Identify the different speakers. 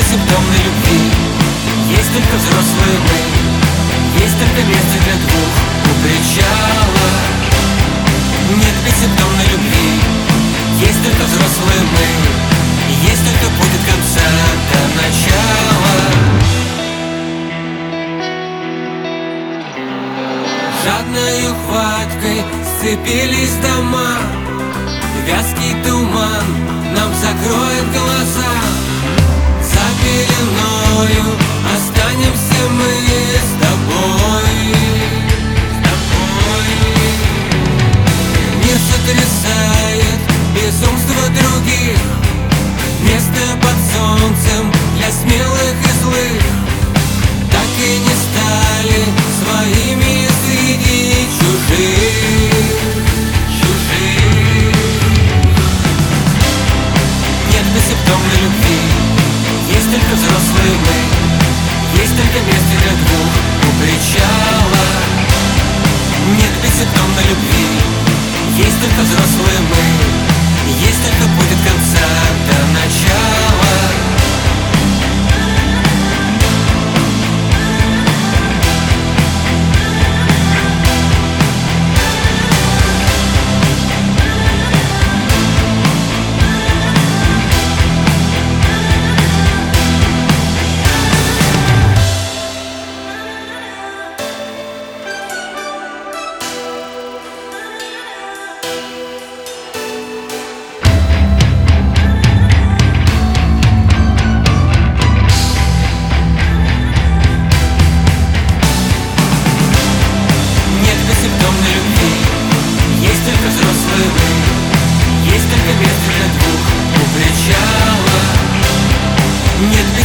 Speaker 1: бессимптомной любви. Есть только взрослые мы, есть только место для двух у причала. Нет бессимптомной любви, есть только взрослые мы, есть только путь от конца до начала. Жадною хваткой сцепились дома, вязкий туман нам закроет глаза. За пеленою останемся мы с тобой. Мир сотрясает безумство других, место под солнцем для смелых и злых. Так и не стали своими среди чужих. Нет бессимптомной любви, есть только взрослые мы, есть только место для двух у причала. Нет бессимптомной любви, есть только взрослые мы, есть только путь от конца до начала. Нет